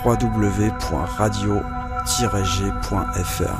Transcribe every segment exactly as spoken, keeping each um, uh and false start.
w w w point radio tiret g point f r.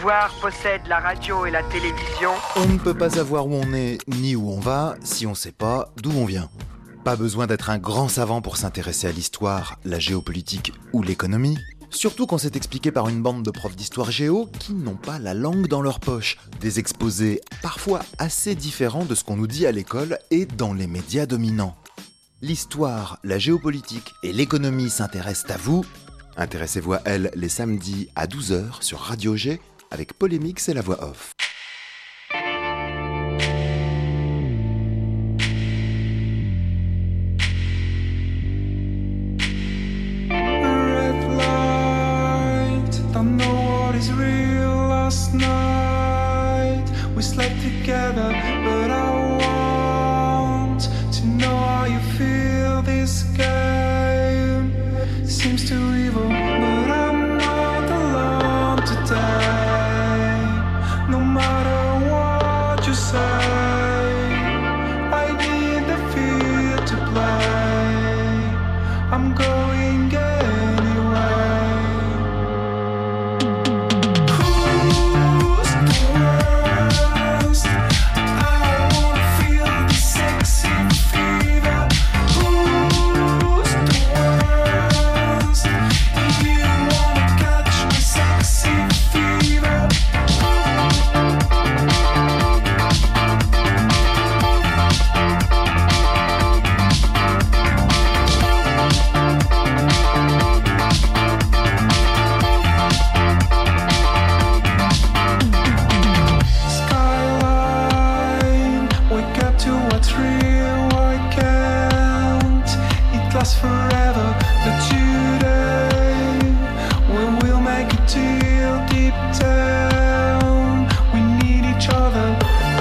pouvoir possède la radio et la télévision. On ne peut pas savoir où on est ni où on va si on ne sait pas d'où on vient. Pas besoin d'être un grand savant pour s'intéresser à l'histoire, la géopolitique ou l'économie. Surtout quand c'est expliqué par une bande de profs d'histoire géo qui n'ont pas la langue dans leur poche. Des exposés parfois assez différents de ce qu'on nous dit à l'école et dans les médias dominants. L'histoire, la géopolitique et l'économie s'intéressent à vous. Intéressez-vous à elles les samedis à douze heures sur Radio G avec Polémix et la voix off. We slept together, but I want to know how you feel. This game seems too evil, but I'm not alone today. No matter what you say, I need the field to play. I'm going anyway. Who's the worst? I wanna feel the sexy fever. Who's the worst? You wanna catch my sexy fever. Skyline, wake up to what's real. Why can't it last forever? But today, we will make a deal deep down. We need each other.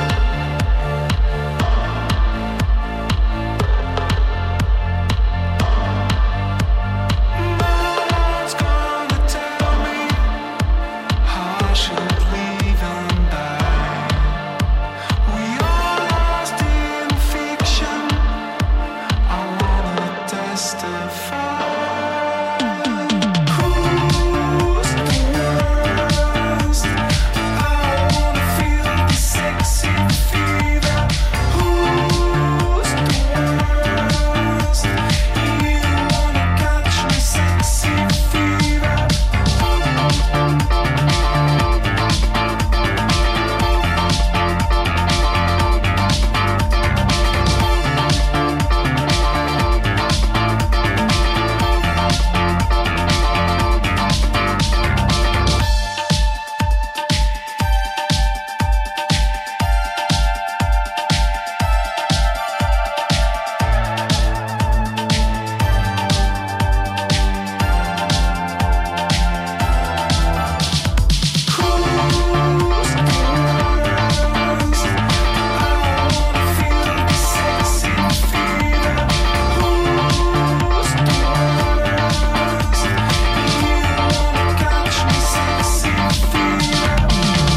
No one's gonna tell me how I should live and die. We are lost in fiction. I wanna testify. Who's the worst? I wanna feel the sexy fever. Who's the worst? You wanna catch my sexy fever. Who's the worst? I wanna feel the sexy fever. Who's the worst? You wanna catch my sexy fever.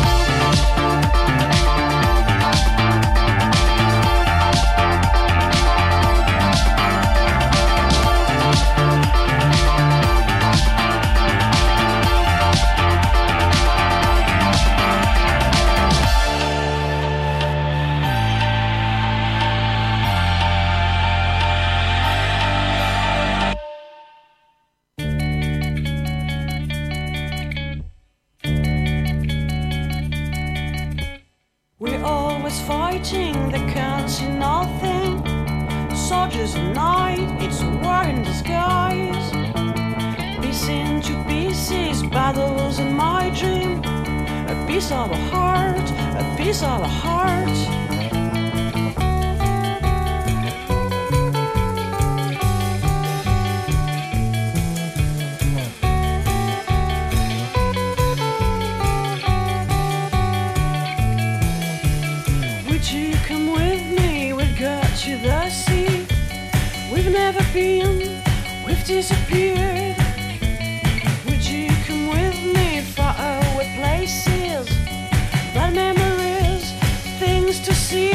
We're always fighting, they can't see nothing. Soldiers at night, it's a war in disguise. Piece into pieces, battles in my dream. A piece of a heart, a piece of a heart. Would you come with me? We'll go to the sea. We've never been, we've disappeared. Would you come with me? Far away places, bad memories, things to see.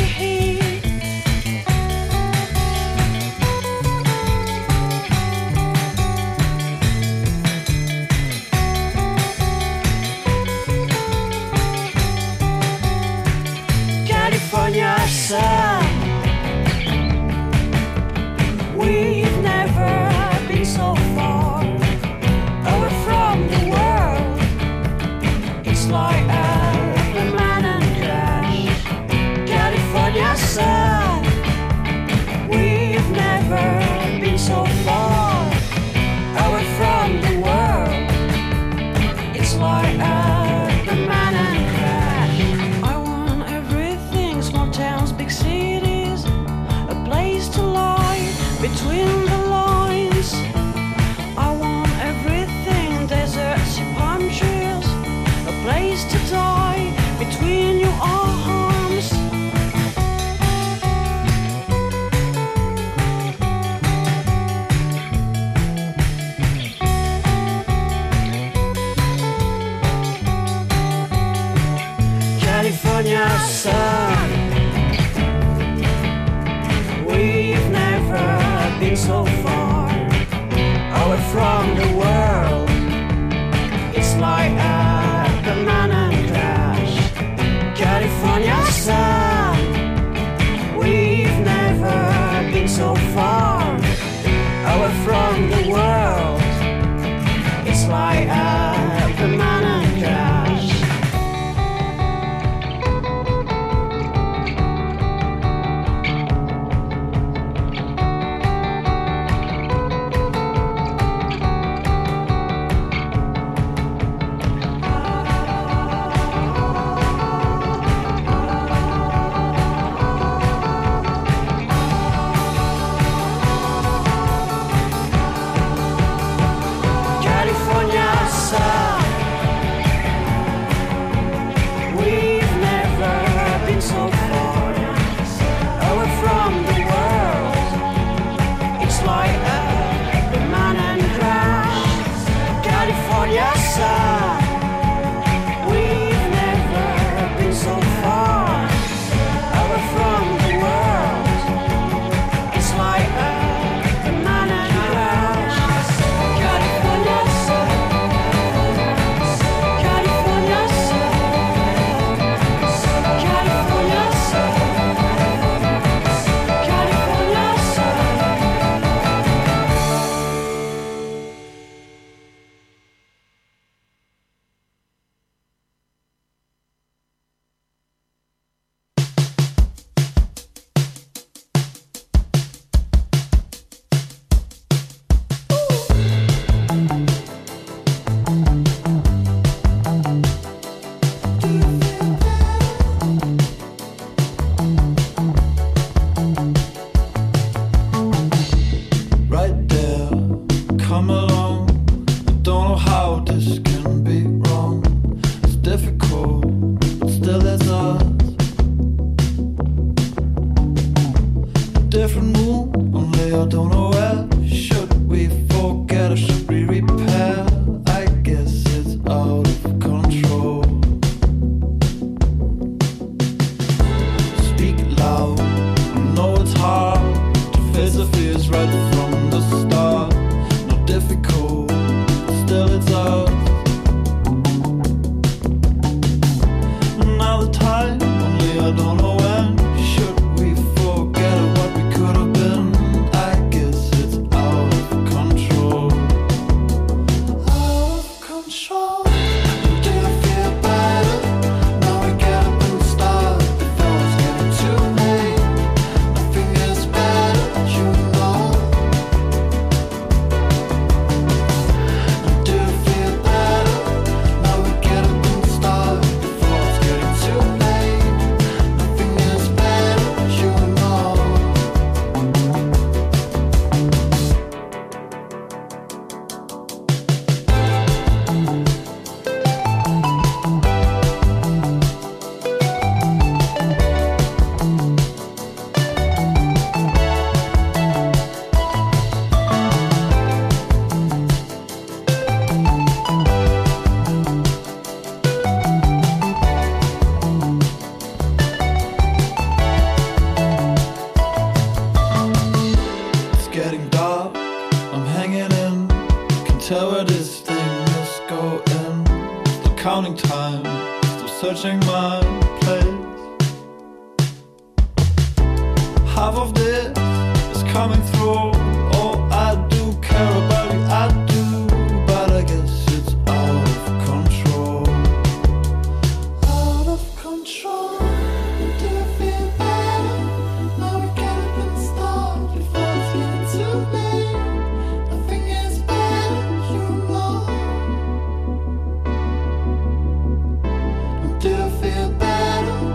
between the lines. I want everything, deserts, palm trees, a place to die between your arms. California sun, we've never been so far away from the world. It's like a banana crash. California sun, we've never been so far away from the world. It's like a banana crash.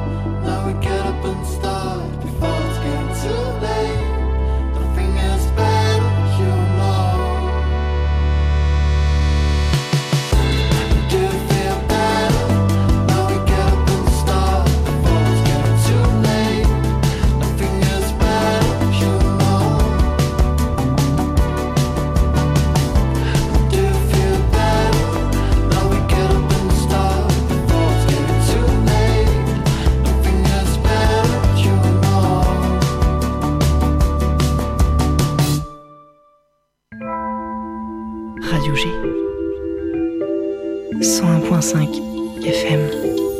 Now we get up and start before it's getting too late. Nothing is better. Radio G. cent un virgule cinq F M.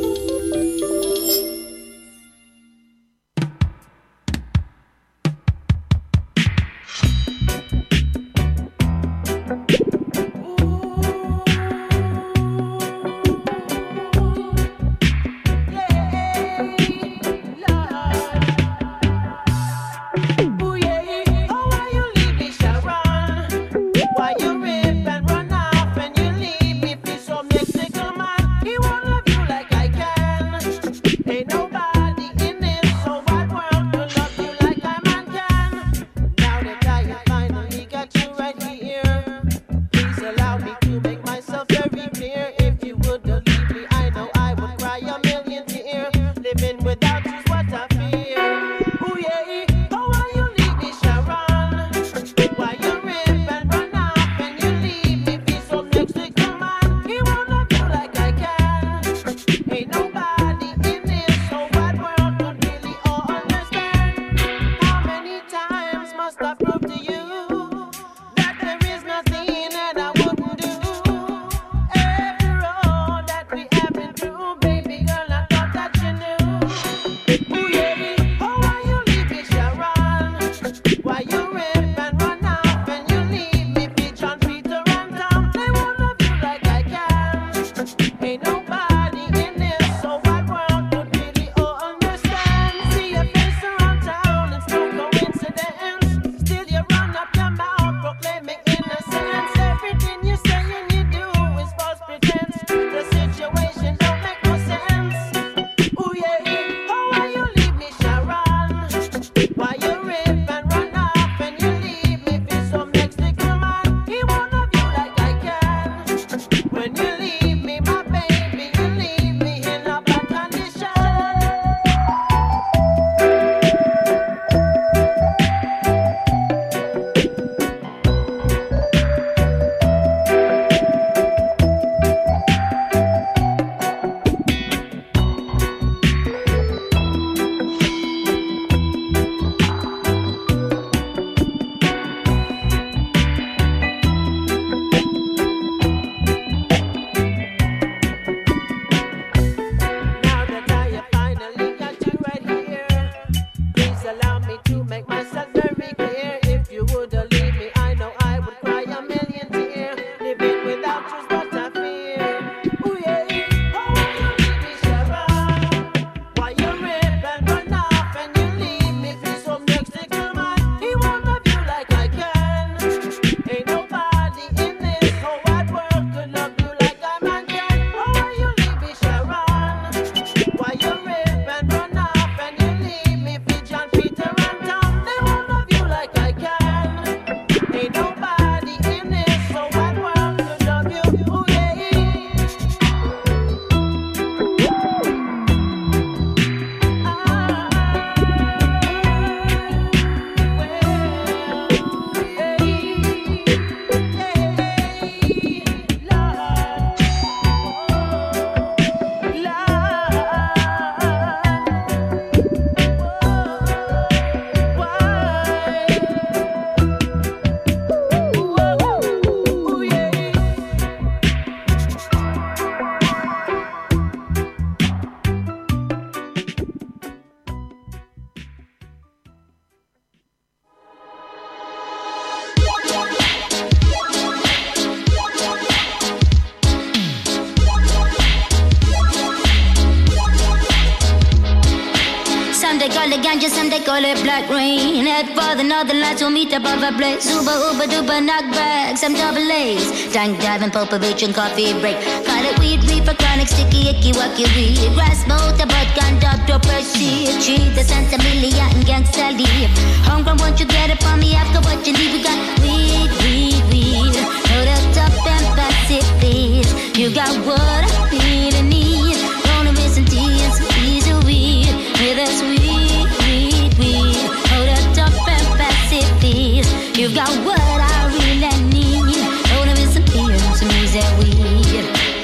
call it ganja, some they call it black rain. Head for the northern lights, we'll meet above a blaze. Uber, Uber, duper, knockback, some double A's. Tank diving, Popovich and coffee break. Call it weed, reefer, chronic, sticky, icky, wacky, weed. Grass, motor, but conduct, or proceed. Treat the Santa Milia and gangsta leave. Homegrown, won't you get it from me after what you leave? We got weed, weed, weed. Load up top and passive fees. You got what I really need. Gonna miss some tea and some easy weed. With us weed, weed, weed. Hold up top and passive fees. You got what I really need. Gonna miss some tea and some easy weed.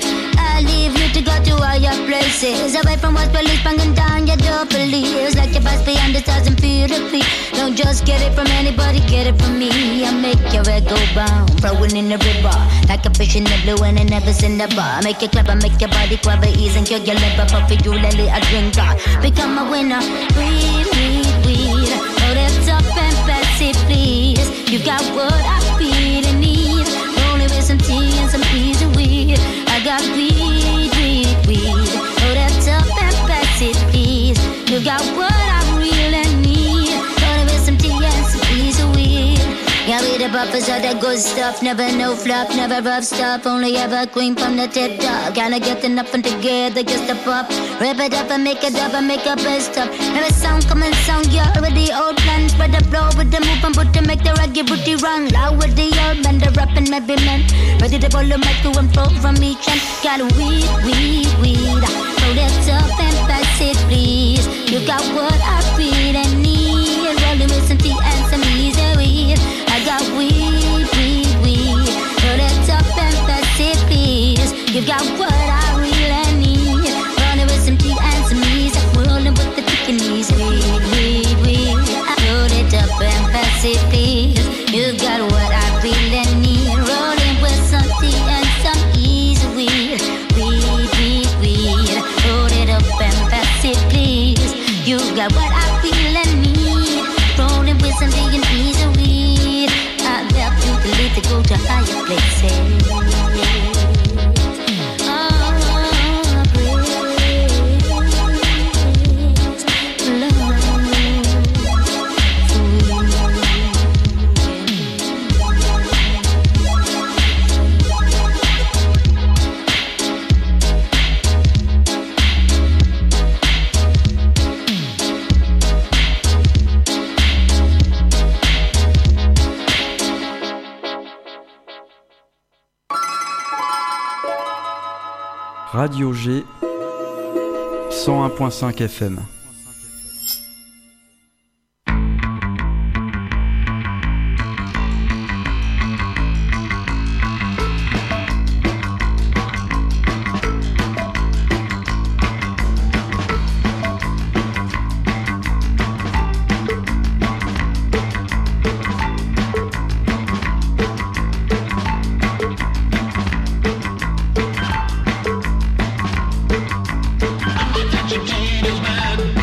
I leave you to go to all your places. Away from what's police banging down your door, police. Like your boss beyond the thousand feet of feet. Don't just get it from anybody, get it from me. I make your head go bound. flowing in the river. Like a fish in the blue and it never in the bar. Make you clever, make your body quiver, ease and cure your liver. Particularly a drinker. Become a winner. Weed, weed, weed. Hold it up and pass it, please. You got what I feel and need. Rolling with some tea and some peas of weed. I got weed, weed, weed. Hold it up and pass it, please. You got what I really need. Rolling with some tea and some peas of weed. Yeah, we the buffers of that good stuff. Never no flop, never rough stuff. Only ever cream from the tip top. Kinda get enough and together just a pop. Rip it up and make it up and make a best up. Every sound coming sound, you already old plan. Spread the flow with the move and put to make the reggae booty run. Loud with the old man, the rapping maybe man. Ready to pull the mic to and flow from each end. Got a weed, weed, weed. Hold it up and pass it, please. You got what I feel and need. Rolling with some tea and some easy weed. I got weed, weed, weed. Hold it up and pass it, please. You got what I really need. Rolling with some tea and some easy. Rolling with the Pekingese. Weed, weed, weed. Hold it up and pass it, please. You got what I really need. Rolling with some tea and some easy weed. Weed, weed, weed. Hold it up and pass it, please. You got what I really need. Rolling with some tea and easy weed. I left you to leave to go to higher places. Radio G cent un point cinq F M. Entertainers, man.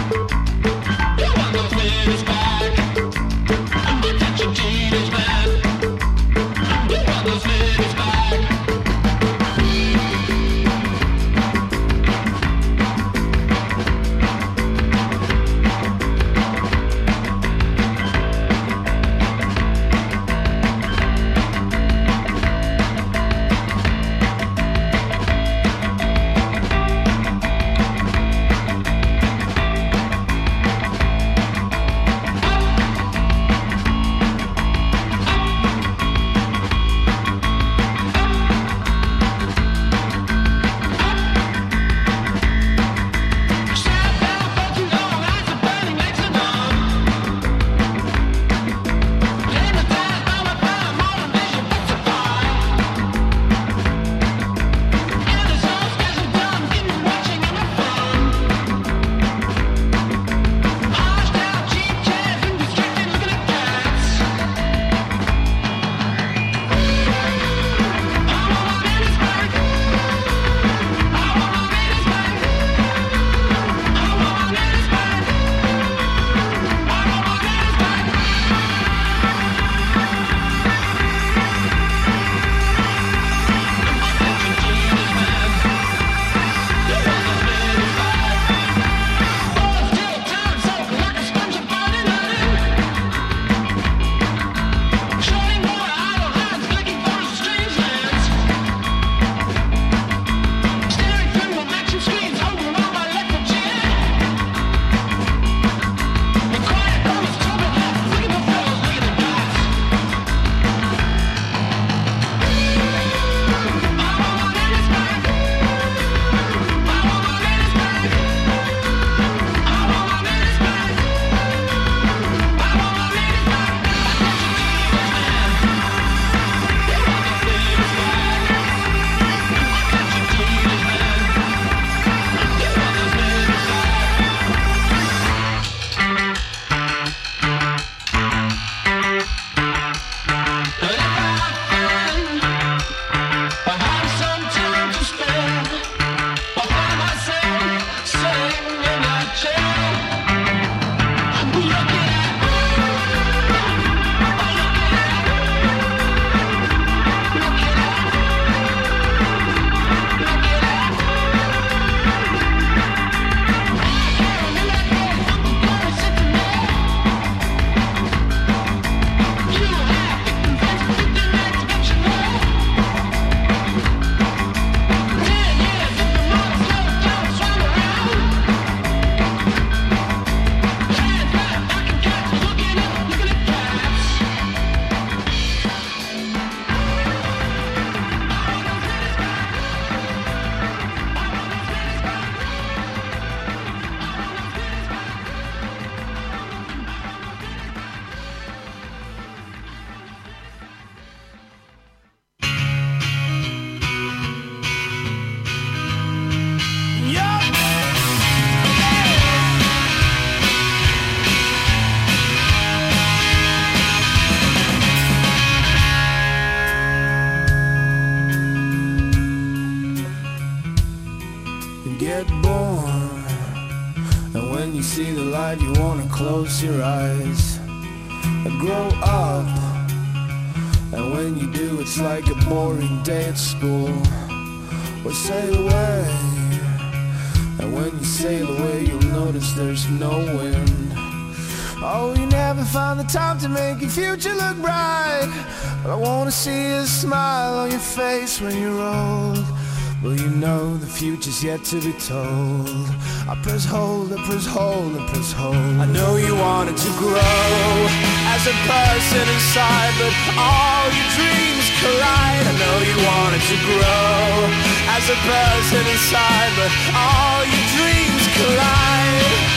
see the light, you wanna close your eyes and grow up. And when you do, it's like a boring day at school. Or sail away. And when you sail away, you'll notice there's no wind. Oh, you never find the time to make your future look bright. But I wanna see a smile on your face when you're old. Well, you know the future's yet to be told. I press hold, I press hold, I press hold. I know you wanted to grow as a person inside, but all your dreams collide. I know you wanted to grow as a person inside, but all your dreams collide.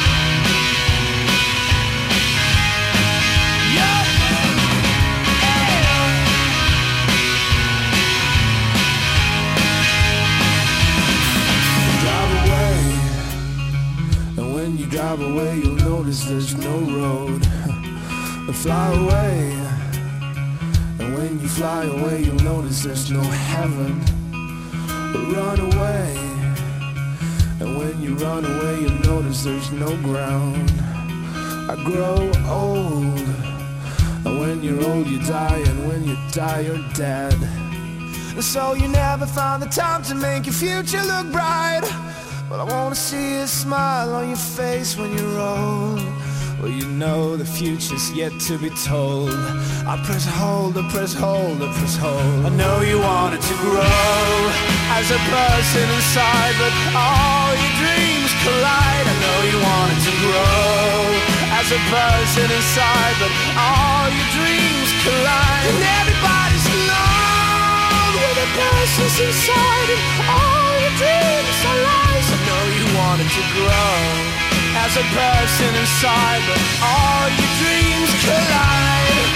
When you drive away, you'll notice there's no road. Fly away. And when you fly away, you'll notice there's no heaven. Run away. And when you run away, you'll notice there's no ground. I grow old. And when you're old, you die. And when you die, you're dead. And so you never find the time to make your future look bright. But I wanna see a smile on your face when you're old. Well, you know the future's yet to be told. I press hold, I press hold, I press hold. I know you wanted to grow as a person inside, but all your dreams collide. I know you wanted to grow as a person inside, but all your dreams collide. And everybody's alone with a person's inside, and all your dreams are lies. I know you wanted to grow as a person inside, but all your dreams collide.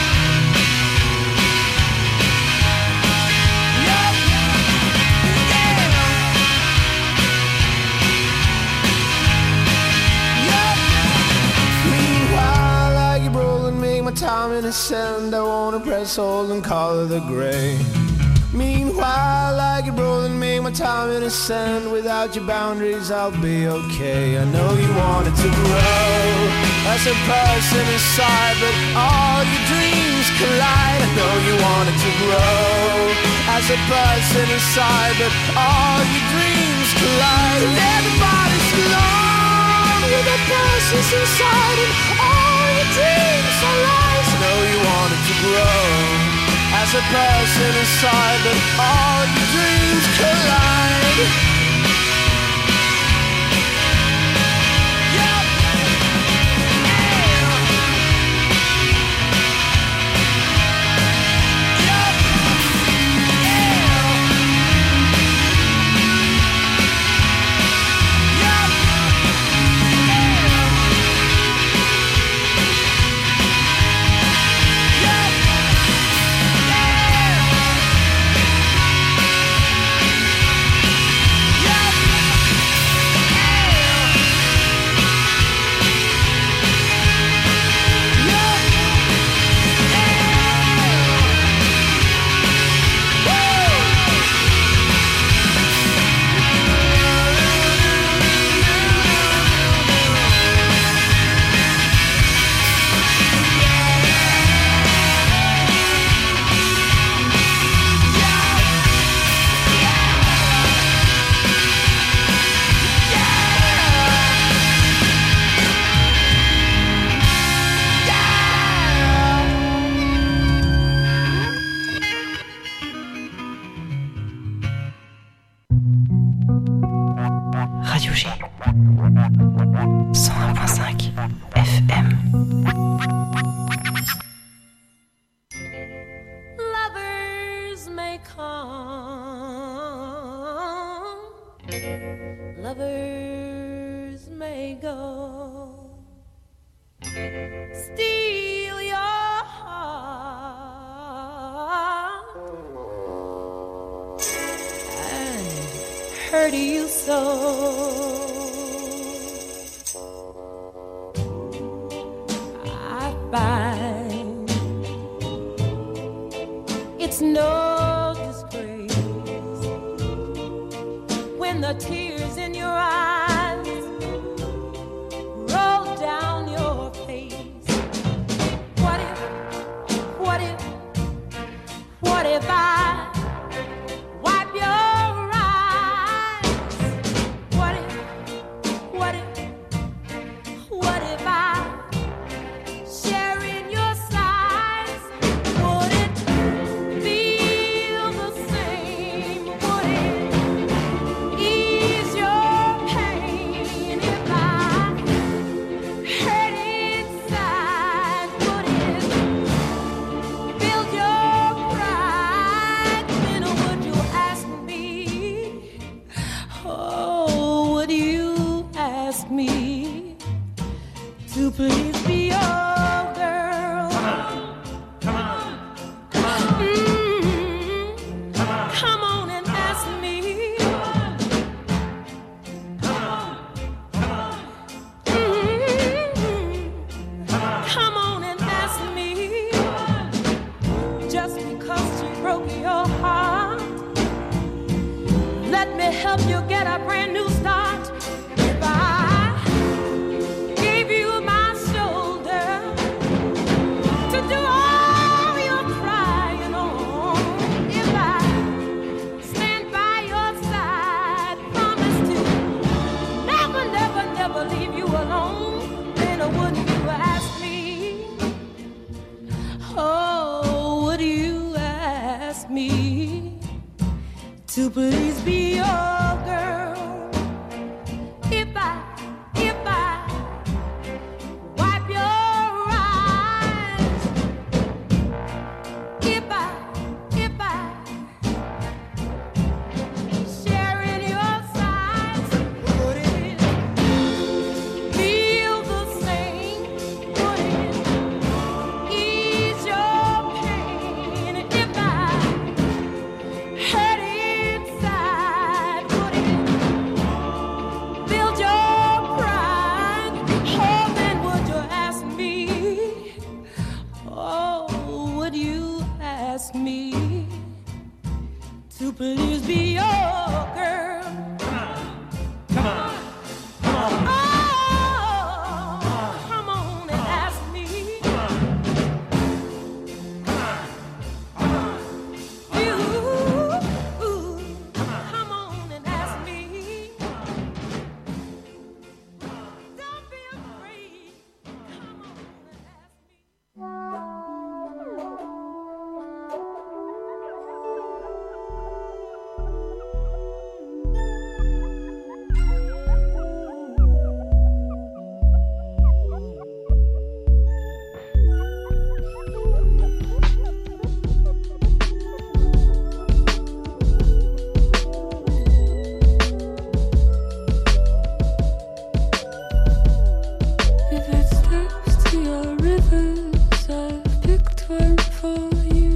Yep. Yeah. Yep. Meanwhile, I keep rolling, make my time in a sand. I wanna press hold and call it the gray. Meanwhile, I keep rolling, make my time in the sand. Without your boundaries, I'll be okay. I know you wanted to grow as a person inside, but all your dreams collide. I know you wanted to grow as a person inside, but all your dreams collide. And everybody's alone with a person's inside, and all your dreams are lies. I know you wanted to grow as a person inside, but all your dreams collide. Hurt you so. I find it's no disgrace when the tears in your eyes roll What if I wipe your eyes? What if, what if, what if I share in your sighs? Would it feel the same? Would it ease your pain if I hurt inside? Would it build your pride? Then would you ask me? Oh, would you ask me to please be your girl? Come on, come on, mm-hmm. Come on and ask me. Mm-hmm. Come on and ask me. Just because she broke your heart, let me help you get a brand new start. If I gave you my shoulder to do all your crying on, if I stand by your side, promise to never, never, never leave you alone, then wouldn't you ask me? Oh, would you ask me to please be your girl? If I, if I wipe your eyes, if I, if I share in your sighs, would it feel the same? Would it ease your pain if I hurt inside? Would it build your pride? Oh, then would you ask me? Oh, would you ask me to please be your girl? Come on, come on, come on. Oh, come on and ask me. You, come on and ask me. Don't be afraid. Come on and ask me. If it steps to your rivers, I've picked one for you.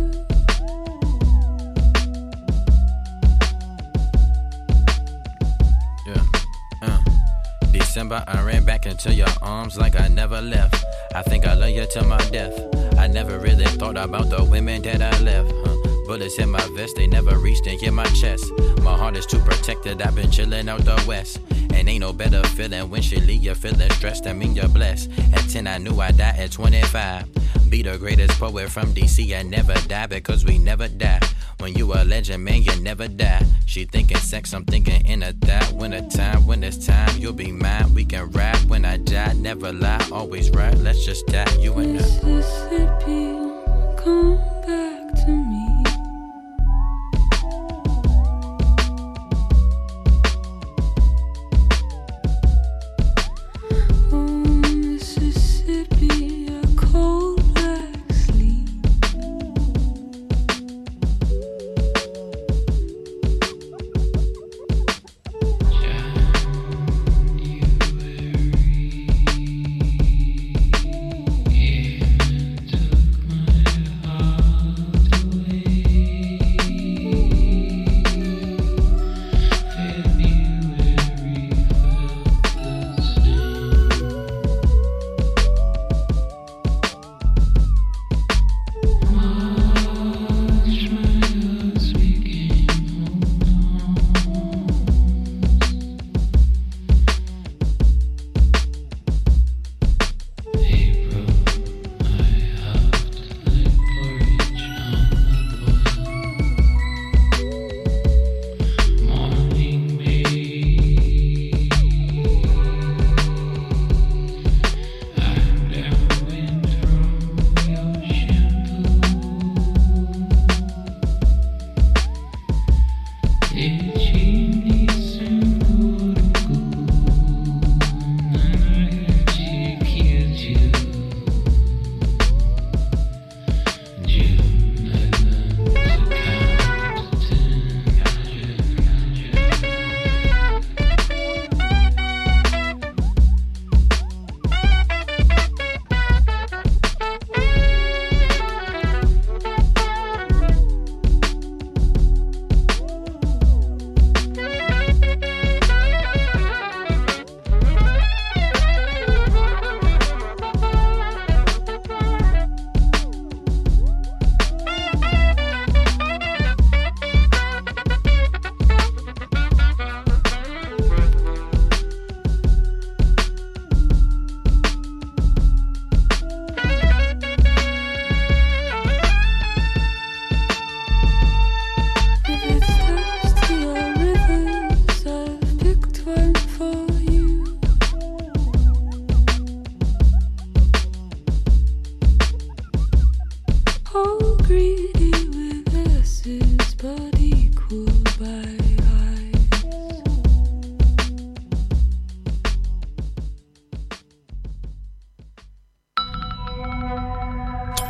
Yeah, uh. December, I ran back into your arms like I never left. I think I love you till my death. I never really thought about the women that I left. Huh? Bullets in my vest, they never reached and hit my chest. My heart is too protected, I've been chillin' out the west. And ain't no better feeling when she leave you feeling stressed. I mean you're blessed. At ten I knew I'd die at twenty-five. Be the greatest poet from D C and never die because we never die. When you a legend, man, you never die. She thinking sex, I'm thinking in a that. When a time, when it's time, you'll be mine. We can rap when I die, never lie, always right. Let's just die, you and I. Mississippi, come back to me. Oh, Mississippi, a cold black sleep. January, yeah, took my heart.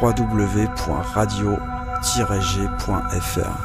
w w w point radio tiret g point f r.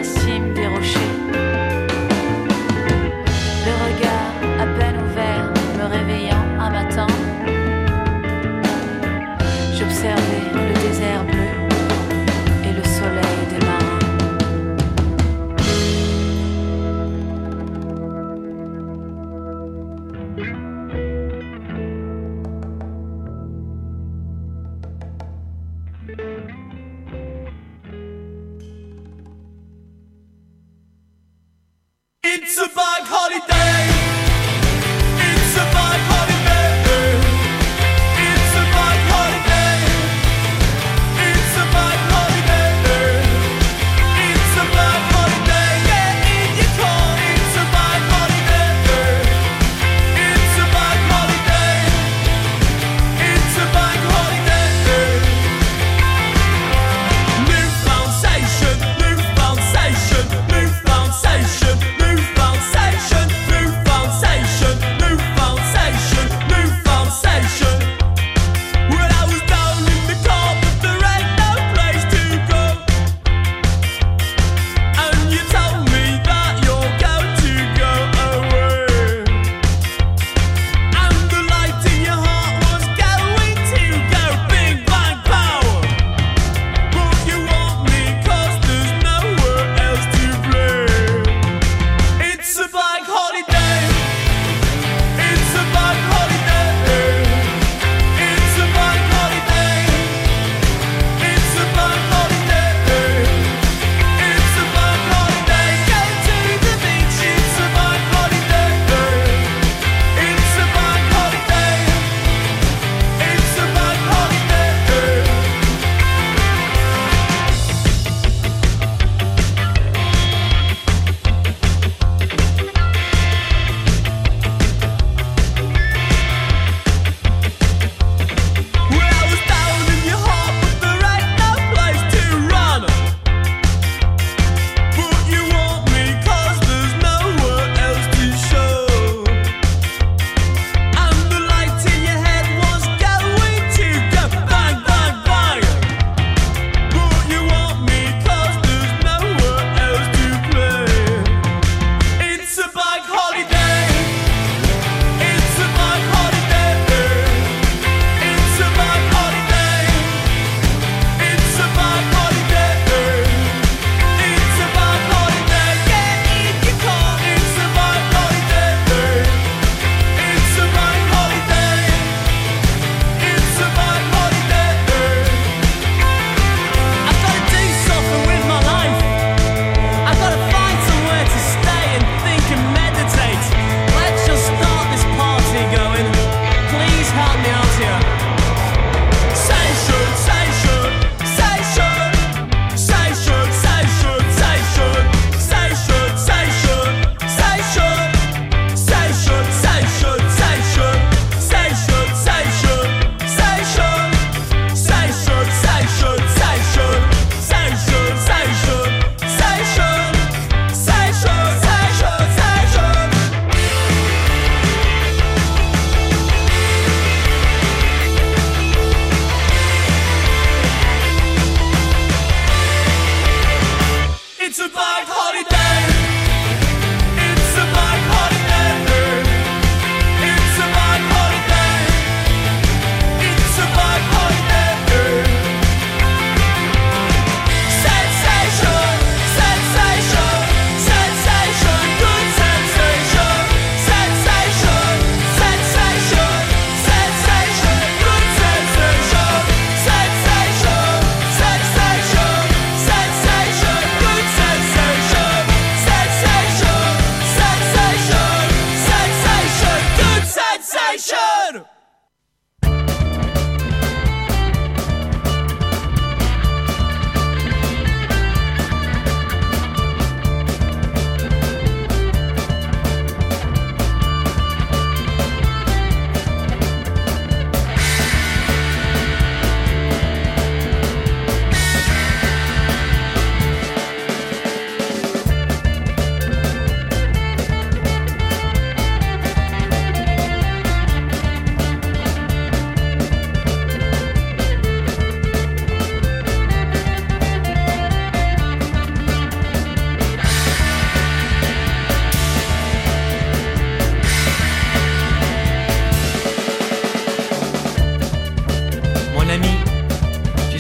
à peine ouvert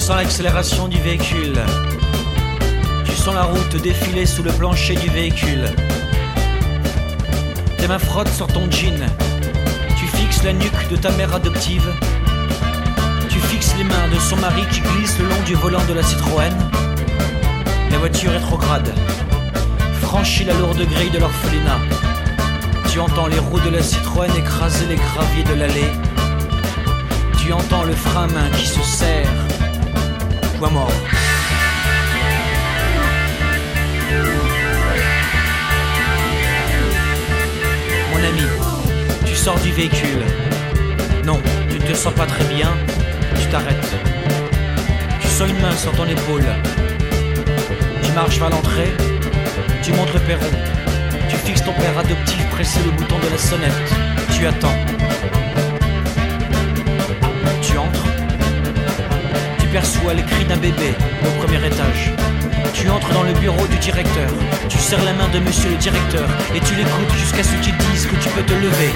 sens l'accélération du véhicule. Tu sens la route défiler sous le plancher du véhicule. Tes mains frottent sur ton jean. Tu fixes la nuque de ta mère adoptive. Tu fixes les mains de son mari qui glissent le long du volant de la Citroën. La voiture rétrograde franchit la lourde grille de l'orphelinat. Tu entends les roues de la Citroën écraser les graviers de l'allée. Tu entends le frein à main qui se serre. Point mort. Mon ami, tu sors du véhicule. Non, tu ne te sens pas très bien. Tu t'arrêtes. Tu sens une main sur ton épaule. Tu marches vers l'entrée. Tu montes le perron. Tu fixes ton père adoptif pressé le bouton de la sonnette. Tu attends. Tu entres. Tu perçois les cris d'un bébé au premier étage. Tu entres dans le bureau du directeur. Tu serres la main de monsieur le directeur et tu l'écoutes jusqu'à ce qu'il dise que tu peux te lever.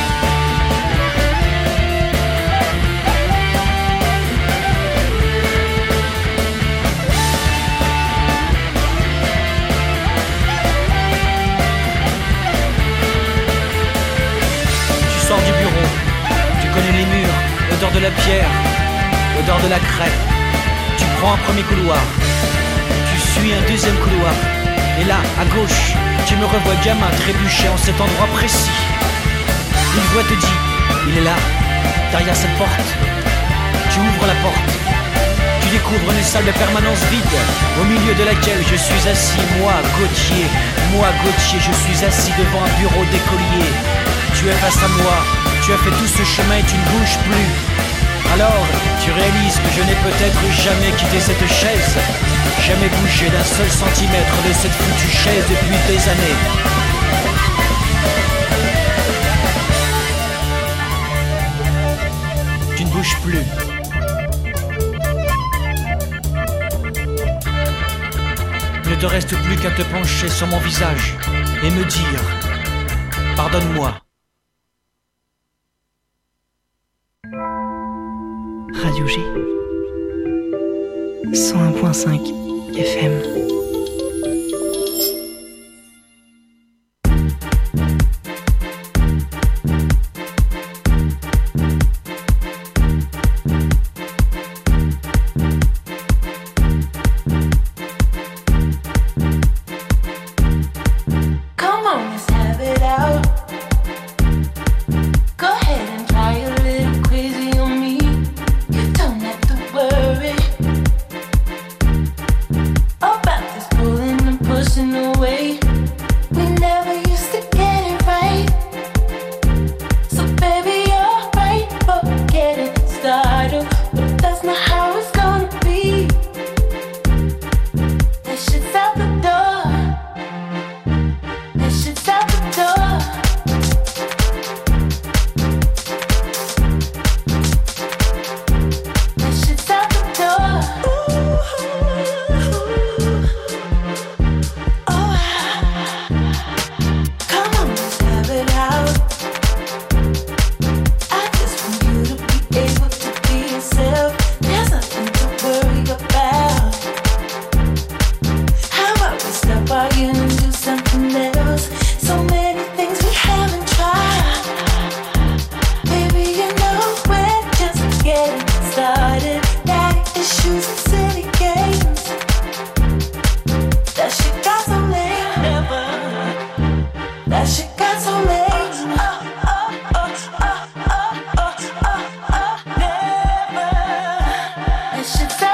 Tu sors du bureau. Tu connais les murs, l'odeur de la pierre, l'odeur de la craie. Tu prends un premier couloir. Tu suis un deuxième couloir. Et là, à gauche, tu me revois gamin trébucher en cet endroit précis. Une voix te dit, il est là, derrière cette porte. Tu ouvres la porte. Tu découvres une salle de permanence vide, au milieu de laquelle je suis assis, moi, Gauthier. Moi, Gauthier, je suis assis devant un bureau d'écolier. Tu es face à moi, tu as fait tout ce chemin et tu ne bouges plus. Alors, tu réalises que je n'ai peut-être jamais quitté cette chaise, jamais bougé d'un seul centimètre de cette foutue chaise depuis des années. Tu ne bouges plus. Il ne te reste plus qu'à te pencher sur mon visage et me dire « Pardonne-moi ». Radio G cent un point cinq F M. Should